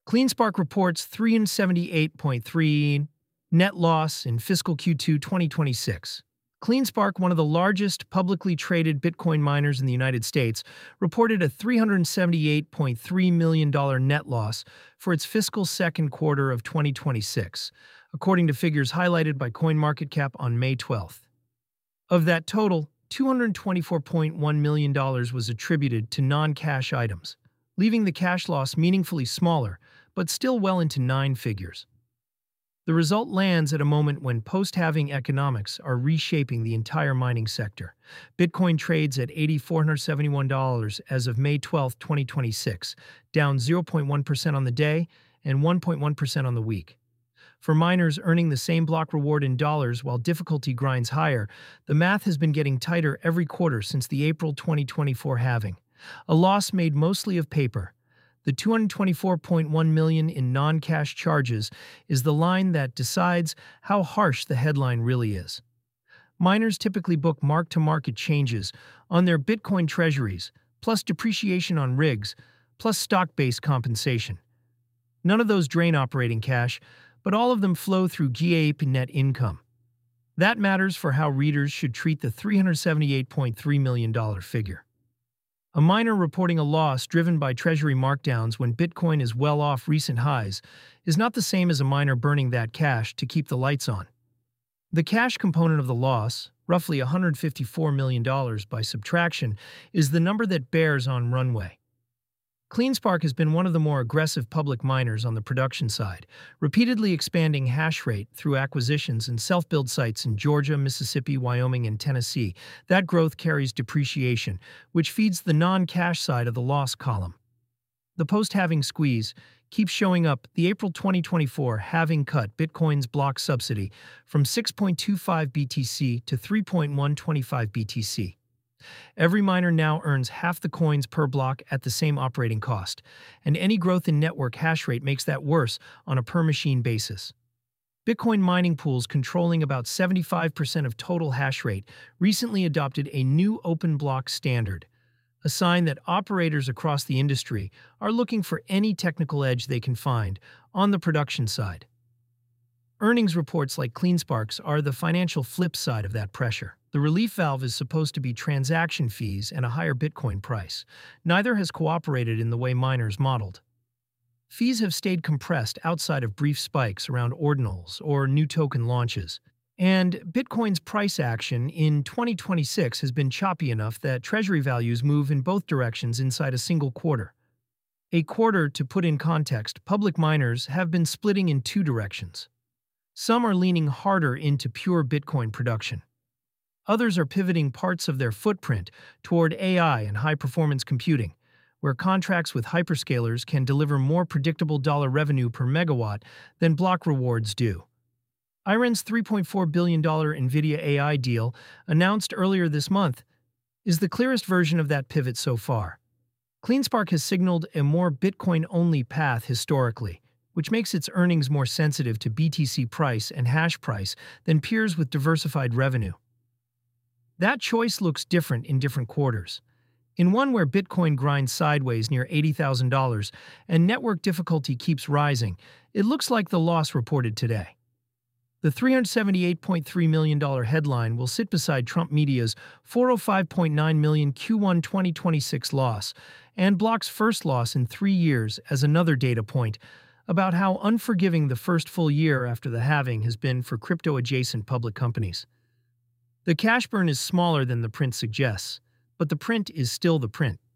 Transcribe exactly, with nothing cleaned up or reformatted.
CleanSpark reports three hundred seventy-eight point three net loss in fiscal Q two twenty twenty-six. CleanSpark, one of the largest publicly traded Bitcoin miners in the United States, reported a three hundred seventy-eight point three million dollars net loss for its fiscal second quarter of twenty twenty-six, according to figures highlighted by CoinMarketCap on May twelfth. Of that total, two hundred twenty-four point one million dollars was attributed to non-cash items, leaving the cash loss meaningfully smaller, but still well into nine figures. The result lands at a moment when post-halving economics are reshaping the entire mining sector. Bitcoin trades at eight thousand four hundred seventy-one dollars as of May twelfth, twenty twenty-six, down zero point one percent on the day and one point one percent on the week. For miners earning the same block reward in dollars while difficulty grinds higher, the math has been getting tighter every quarter since the April twenty twenty-four halving. A loss made mostly of paper. The two hundred twenty-four point one million dollars in non-cash charges is the line that decides how harsh the headline really is. Miners typically book mark-to-market changes on their Bitcoin treasuries, plus depreciation on rigs, plus stock-based compensation. None of those drain operating cash, but all of them flow through GAAP net income. That matters for how readers should treat the three hundred seventy-eight point three million dollars figure. A miner reporting a loss driven by treasury markdowns when Bitcoin is well off recent highs is not the same as a miner burning that cash to keep the lights on. The cash component of the loss, roughly one hundred fifty-four million dollars by subtraction, is the number that bears on runway. CleanSpark has been one of the more aggressive public miners on the production side, repeatedly expanding hash rate through acquisitions and self-build sites in Georgia, Mississippi, Wyoming, and Tennessee. That growth carries depreciation, which feeds the non-cash side of the loss column. The post-halving squeeze keeps showing up. The April twenty twenty-four halving cut Bitcoin's block subsidy from six point two five B T C to three point one two five B T C. Every miner now earns half the coins per block at the same operating cost, and any growth in network hash rate makes that worse on a per-machine basis. Bitcoin mining pools controlling about seventy-five percent of total hash rate recently adopted a new open block standard, a sign that operators across the industry are looking for any technical edge they can find on the production side. Earnings reports like CleanSpark's are the financial flip side of that pressure. The relief valve is supposed to be transaction fees and a higher Bitcoin price. Neither has cooperated in the way miners modeled. Fees have stayed compressed outside of brief spikes around ordinals or new token launches. And Bitcoin's price action in twenty twenty-six has been choppy enough that treasury values move in both directions inside a single quarter. A quarter, to put in context, public miners have been splitting in two directions. Some are leaning harder into pure Bitcoin production. Others are pivoting parts of their footprint toward A I and high-performance computing, where contracts with hyperscalers can deliver more predictable dollar revenue per megawatt than block rewards do. I R E N's three point four billion dollars NVIDIA A I deal, announced earlier this month, is the clearest version of that pivot so far. CleanSpark has signaled a more Bitcoin-only path historically, which makes its earnings more sensitive to B T C price and hash price than peers with diversified revenue. That choice looks different in different quarters. In one where Bitcoin grinds sideways near eighty thousand dollars and network difficulty keeps rising, it looks like the loss reported today. The three hundred seventy-eight point three million dollars headline will sit beside Trump Media's four hundred five point nine million dollars Q one twenty twenty-six loss and Block's first loss in three years as another data point about how unforgiving the first full year after the halving has been for crypto-adjacent public companies. The cash burn is smaller than the print suggests, but the print is still the print.